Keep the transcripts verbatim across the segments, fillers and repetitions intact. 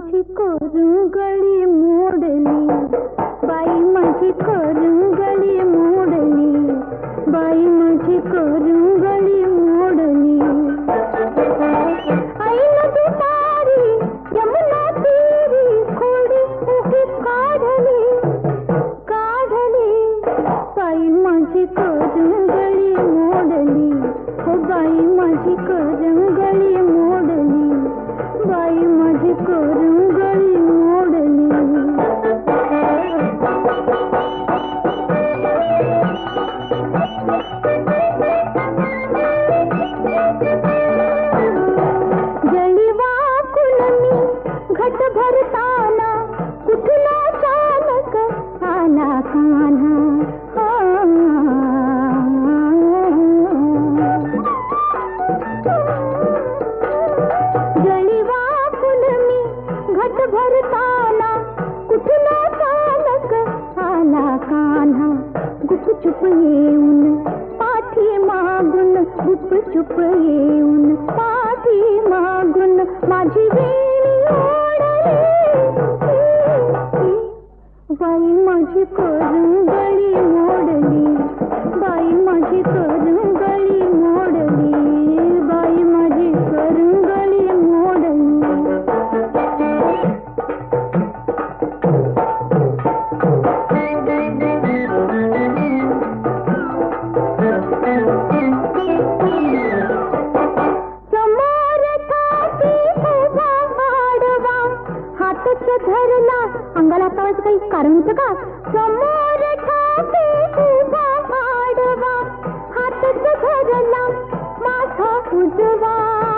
माझी करुंगळी मोडली, बाई माझी करुंगळी मोडली, बाई माझी करुंगळी मोडली. ऐन दुपारी यमुना तीरी खोडी उभी काढली, काढली, बाई माझी करुंगळी मोडली, हो बाई माझी करुंगळी मोडली, बाई माझी करुंगळी मोडली. जळी वाकून मी घट भरताना कुठला चालक आला कान्हा. जळी वाकून मी घट भरताना कुठला चालक आला कान्हा. गुपचुप येऊन पाठी मागून, गुपचुप येऊन पाठी मागून माझी वेणी ओढली. बाई माझी करुंगळी मोडली, बाई माझी करुंगळी मोडली, बाई माझी करुंगळी मोडली. समोर थापी उभा आडवा, हातच धरला, अंगाला आताच काही कारण होतं का? समोर थापी उभा आडवा, हातच धरला माझा उजवा.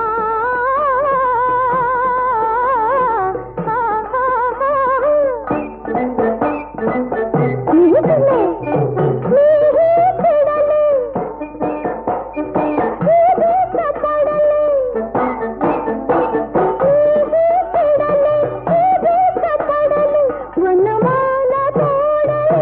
मीही चिडले, मीही चिडले, मीही चपडले, मीही चिडले, मीही चपडले, वनमाला तोडली.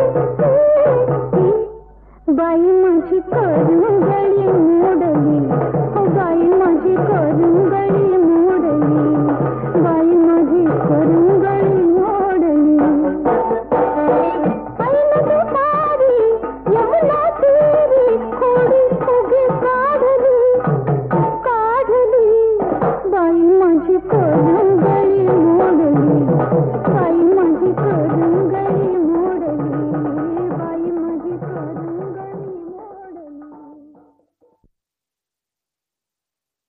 बाई माझी करुंगळी मोडली, हो बाई माझी करुंगळी मोडली, बाई माझी करुंगळी मोडली. ऐन दुपारी यमुना तीरी खोडी उभी काढली, काढली, बाई माझी करुंगळी